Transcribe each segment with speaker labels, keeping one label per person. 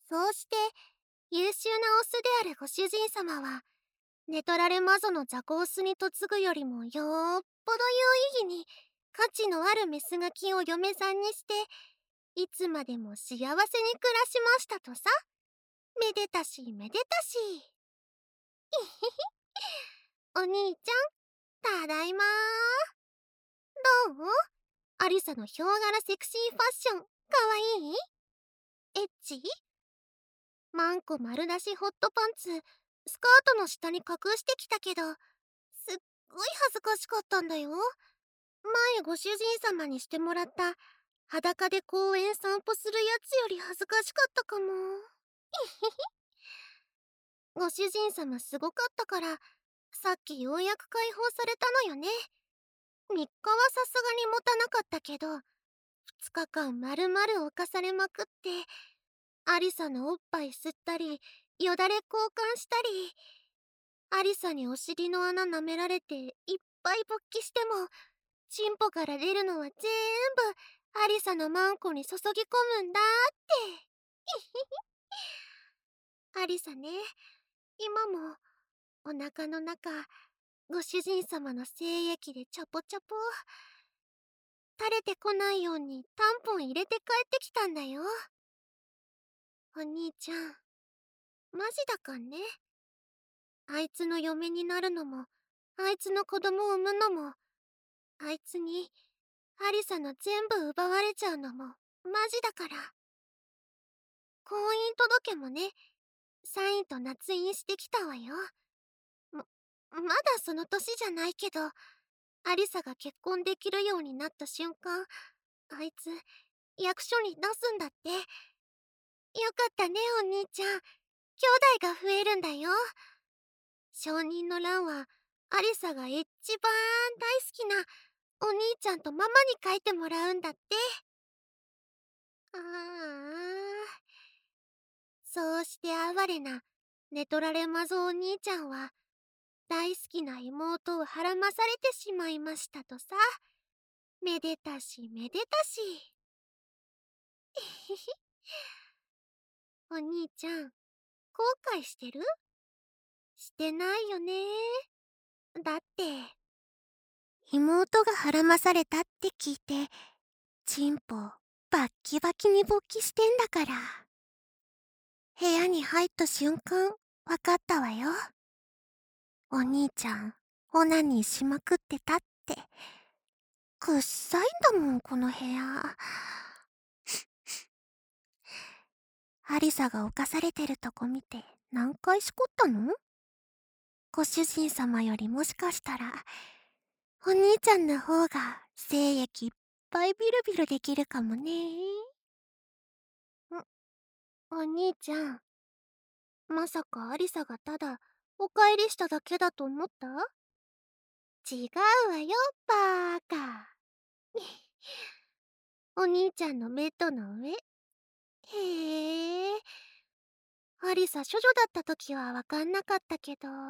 Speaker 1: そうして優秀なオスであるご主人様は、ネトラレマゾのザコオスに嫁ぐよりもよっぽど有意義に価値のあるメスガキを嫁さんにして、いつまでも幸せに暮らしましたとさ。めでたしめでたし。お兄ちゃん、ただいまー。どう？アリサのヒョウ柄セクシーファッション、かわいい？エッチ？マンコ丸出しホットパンツ、スカートの下に隠してきたけど、すっごい恥ずかしかったんだよ。前ご主人様にしてもらった裸で公園散歩するやつより恥ずかしかったかも。ご主人様すごかったから、さっきようやく解放されたのよね。3日はさすがに持たなかったけど、2日間まるまる侵されまくって、アリサのおっぱい吸ったり、よだれ交換したり、アリサにお尻の穴舐められていっぱい勃起しても、チンポから出るのは全部アリサのマンコに注ぎ込むんだって。アリサね、今もお腹の中、ご主人様の精液でチャポチャポ垂れてこないようにタンポン入れて帰ってきたんだよ。お兄ちゃん、マジだかんね。あいつの嫁になるのも、あいつの子供を産むのも、あいつにアリサの全部奪われちゃうのもマジだから。婚姻届もね、サインと捺印してきたわよ。まだその年じゃないけど、アリサが結婚できるようになった瞬間、あいつ役所に出すんだって。よかったね、お兄ちゃん。兄弟が増えるんだよ。証人の欄はアリサが一番大好きなお兄ちゃんとママに書いてもらうんだって。ああ、そうして哀れなネトラレマゾお兄ちゃんは大好きな妹をはらまされてしまいましたとさ。めでたしめでたし。お兄ちゃん、後悔してる？してないよね。だって妹がはらまされたって聞いて、チンポバッキバキに勃起してんだから。部屋に入った瞬間わかったわよ。お兄ちゃんオナニーしまくってたって。くっさいんだもんこの部屋。アリサが犯されてるとこ見て何回しこったの？ご主人様よりもしかしたらお兄ちゃんの方が精液いっぱいビルビルできるかもね。お兄ちゃん、まさかアリサがただお帰りしただけだと思った？違うわよ、バーカ。お兄ちゃんのベッドの上。へえ、アリサ処女だった時はわかんなかったけど、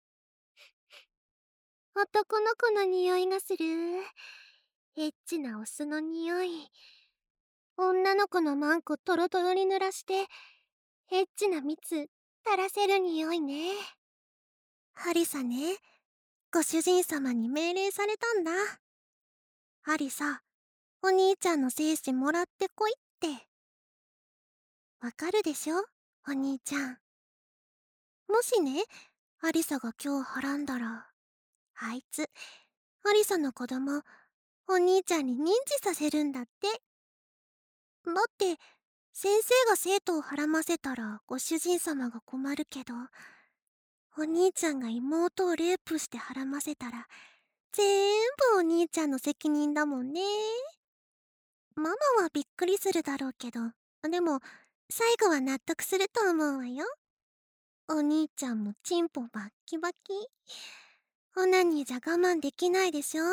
Speaker 1: 男の子の匂いがする。エッチなオスの匂い。女の子のマンコトロトロに濡らして、エッチな蜜垂らせる匂いね。アリサね、ご主人様に命令されたんだ。アリサ、お兄ちゃんの精子もらってこいって。わかるでしょ、お兄ちゃん。もしね、アリサが今日はらんだら、あいつ、アリサの子供、お兄ちゃんに認知させるんだって。だって、先生が生徒をはらませたらご主人様が困るけど、お兄ちゃんが妹をレイプしてはらませたら、全部お兄ちゃんの責任だもんね。ママはびっくりするだろうけど、でも、最後は納得すると思うわよ。お兄ちゃんもチンポバッキバキ。オナニーじゃ我慢できないでしょ。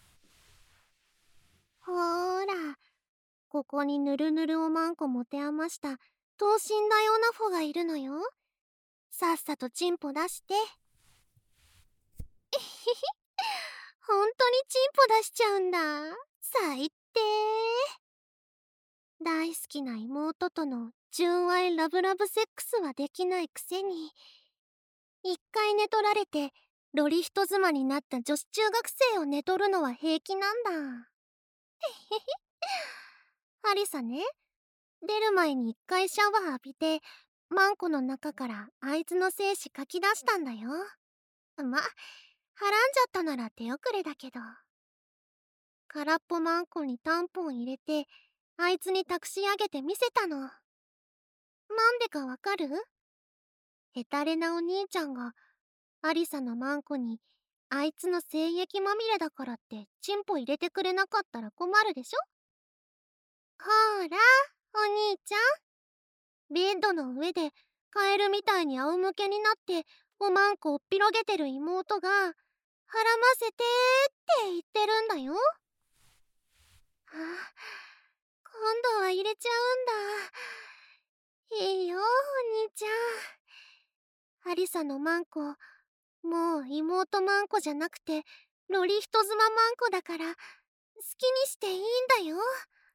Speaker 1: ほーら、ここにぬるぬるおまんこ持て余した等身大オナフォがいるのよ。さっさとチンポ出して。えへへ、ほんとにチンポ出しちゃうんだ。最低。大好きな妹との純愛ラブラブセックスはできないくせに、一回寝取られてロリ人妻になった女子中学生を寝取るのは平気なんだ。へへへ。アリサね、出る前に一回シャワー浴びて、マンコの中からあいつの精子書き出したんだよ。はらんじゃったなら手遅れだけど。空っぽマンコにタンポン入れて、あいつに託し上げて見せたの。なんでかわかる？ヘタレなお兄ちゃんがアリサのマンコにあいつの精液まみれだからってチンポ入れてくれなかったら困るでしょ。ほーら、お兄ちゃん、ベッドの上でカエルみたいに仰向けになっておまんこをっぴろげてる妹が、はらませてって言ってるんだよ。今度は入れちゃうんだ。いいよ、お兄ちゃん。アリサのマンコ、もう妹マンコじゃなくてロリ人妻マンコだから、好きにしていいんだよ。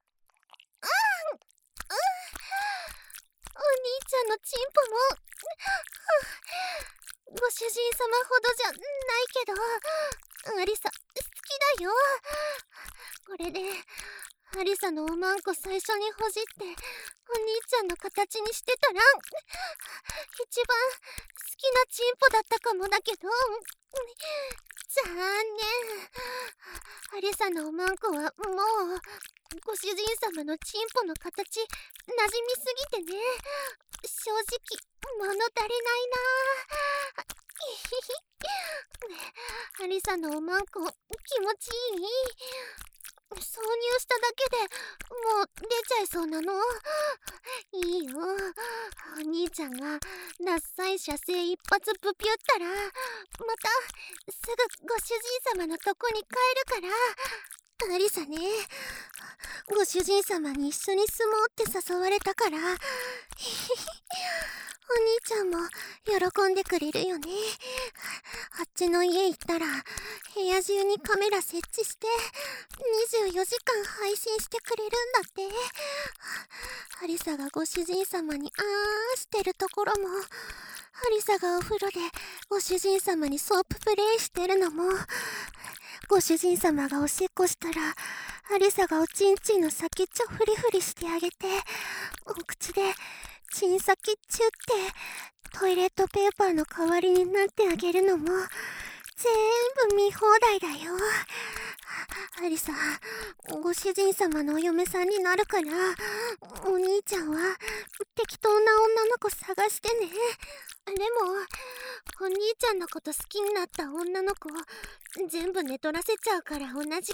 Speaker 1: お兄ちゃんのチンポもご主人様ほどじゃないけど、アリサ好きだよ。これでアリサのおまんこ最初にほじってお兄ちゃんの形にしてたら、一番好きなチンポだったかもだけど、残念。アリサのおまんこはもうご主人様のチンポの形馴染みすぎてね、正直物足りないな。アリサのおまんこ気持ちいい？挿入しただけでもう出ちゃいそうなの？いいよ、お兄ちゃんがなっさい射精一発ブピュったら、またすぐご主人様のとこに帰るから。アリサね、ご主人様に一緒に住もうって誘われたから、お兄ちゃんも喜んでくれるよね。あっちの家行ったら部屋中にカメラ設置して24時間配信してくれるんだって。アリサがご主人様にしてるところも、アリサがお風呂でご主人様にソーププレイしてるのも、ご主人様がおしっこしたらアリサがおちんちんの先ちょフリフリしてあげて、お口でチン先チュってトイレットペーパーの代わりになってあげるのも全部見放題だよ。アリサ、ご主人様のお嫁さんになるから、お兄ちゃんは適当な女の子探してね。でもお兄ちゃんのこと好きになった女の子全部寝取らせちゃうから同じか。ほんと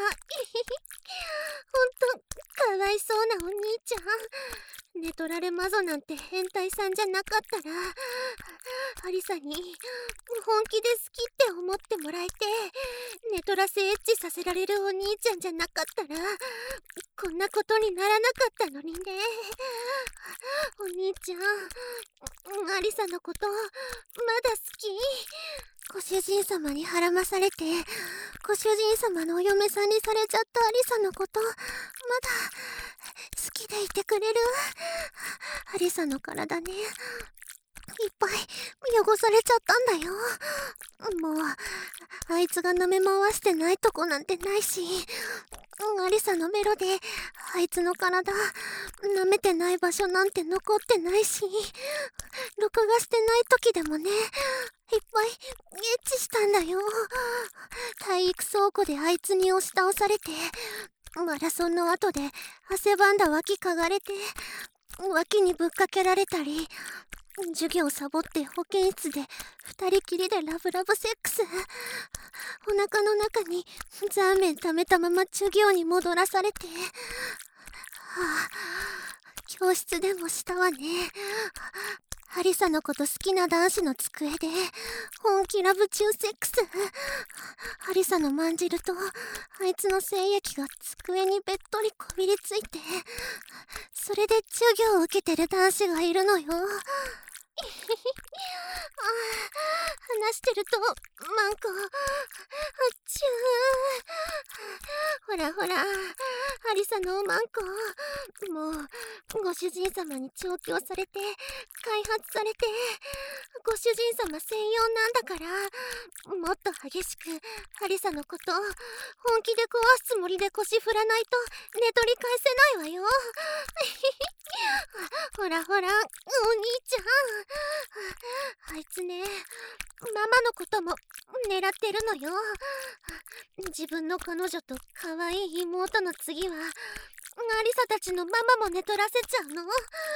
Speaker 1: かわいそうなお兄ちゃん。寝取られ魔女なんて変態さんじゃなかったら、アリサに本気で好きって思ってもらえて寝取らせエッチさせられるお兄ちゃんじゃなかったら、こんなことにならなかったのにね。お兄ちゃん、アリサのことまだ好き？ご主人様にはらまされてご主人様のお嫁さんにされちゃったアリサのことまだ好きでいてくれる？アリサの体ね、いっぱい汚されちゃったんだよ。もうあいつが舐め回してないとこなんてないし、アリサのベロであいつの体舐めてない場所なんて残ってないし、録画してない時でもね、いっぱいエッチしたんだよ。体育倉庫であいつに押し倒されて、マラソンの後で汗ばんだ脇かがれて脇にぶっかけられたり、授業サボって保健室で二人きりでラブラブセックス、お腹の中にザーメン溜めたまま授業に戻らされて、教室でもしたわね。アリサのこと好きな男子の机で本気ラブ中セックス。アリサのまんじるとあいつの精液が机にべっとりこびりついて、それで授業を受けてる男子がいるのよ。 話してるとマンコあっちゅー。ほらほらアリサのマンコ、もうご主人様に調教されて開発されてご主人様専用なんだから、もっと激しくアリサのこと本気で壊すつもりで腰振らないと寝取り返せないわよ。ほらほらお兄ちゃん、あいつね、ママのことも狙ってるのよ。自分の彼女と可愛い妹の次はアリサたちのママも寝取らせちゃうの。いいの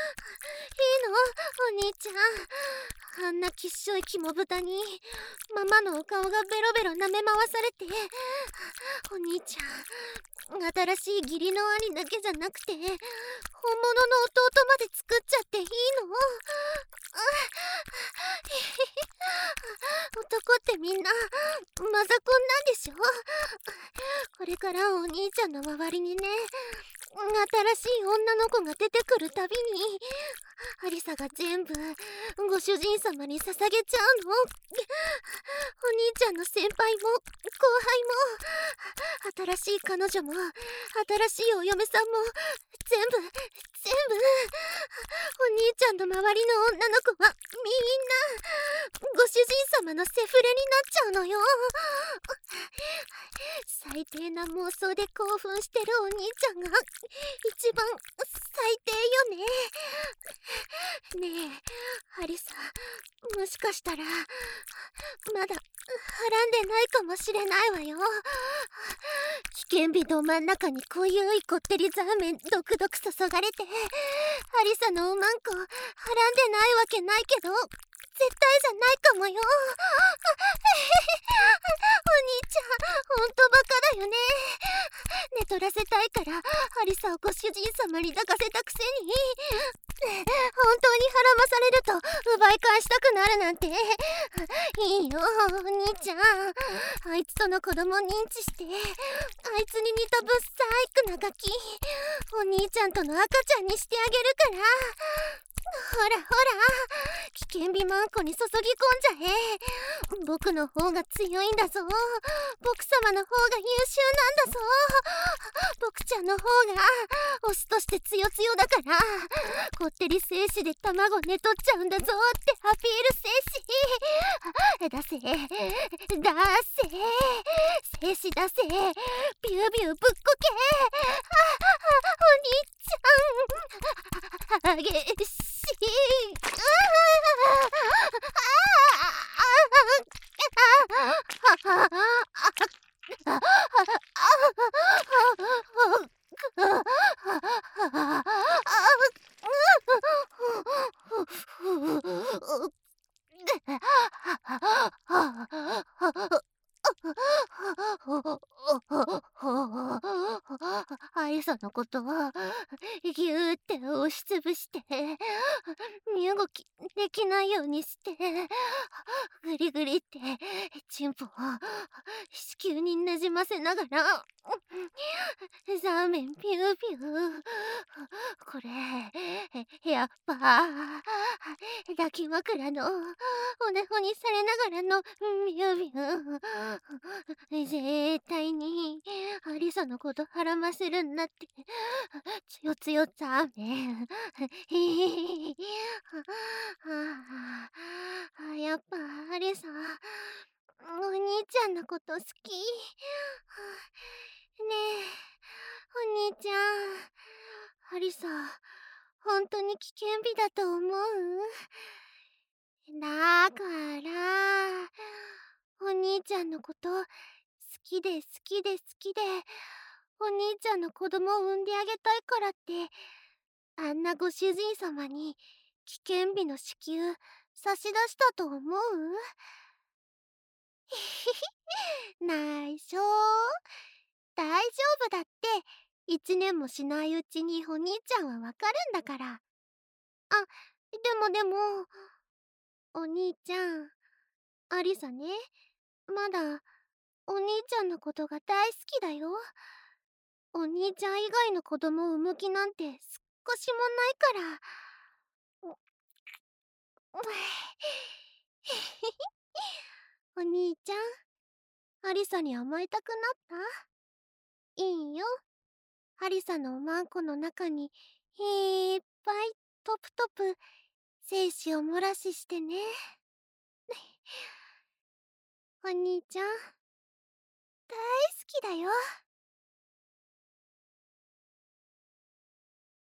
Speaker 1: お兄ちゃん、あんなきっしょい肝豚にママのお顔がベロベロ舐め回されて、お兄ちゃん新しい義理の兄だけじゃなくて本物の弟まで作っちゃっていいの？男ってみんなマザコンなんでしょ？これからお兄ちゃんの周りにね、新しい女の子が出てくるたびにアリサが全部ご主人様に捧げちゃうの。お兄ちゃんの先輩も後輩も新しい彼女も新しいお嫁さんも全部お兄ちゃんの周りの女の子はみんなご主人様のセフレになっちゃうのよ。最低な妄想で興奮してるお兄ちゃんが一番最低よね。ねえアリサ、もしかしたらまだはらんでないかもしれないわよ。危険日の真ん中に濃ゆいこってりザーメンドクドク注がれてアリサのおまんこはらんでないわけないけど絶対じゃないかもよ。お兄ちゃんほんとバカだよね。寝取らせたいからアリサをご主人様に抱かせたくせに本当にはらまされると奪い返したくなるなんて。いいよお兄ちゃん、あいつとの子供認知してあいつに似たぶっさいくなガキお兄ちゃんとの赤ちゃんにしてあげるから。ほらほら危険美マンコに注ぎ込んじゃえ。僕の方が強いんだぞ。僕様の方が優秀なんだぞ。僕ちゃんの方がオスとして強強だからこってり精子で卵寝取っちゃうんだぞってアピール精子出せ精子出せビュービューぶっこけ。お兄ちゃん激しい。アリサのことをぎゅーって押しつぶして身動きできないようにしてグリグリってチンポを子宮になじませながらザーメンピューピュー。これやっぱ抱き枕のおねほにされながらのビュービュー。絶対にアリサのことはらませるんだって。つよつよザーメン。やっぱアリサお兄ちゃんのこと好き。ねえお兄ちゃん、アリサ本当に危険日だと思う？だからお兄ちゃんのこと好きでお兄ちゃんの子供を産んであげたいからってあんなご主人様に危険日の子宮差し出したと思う？内緒。大丈夫だって。1年もしないうちにお兄ちゃんはわかるんだから。でもお兄ちゃん、アリサね、まだお兄ちゃんのことが大好きだよ。お兄ちゃん以外の子供を産む気なんて少しもないから。 兄ちゃん、ハリサに甘えたくなった？いいよ。ハリサのおまんこの中にいっぱいトプトプ精子を漏らししてね。お兄ちゃん、大好きだよ。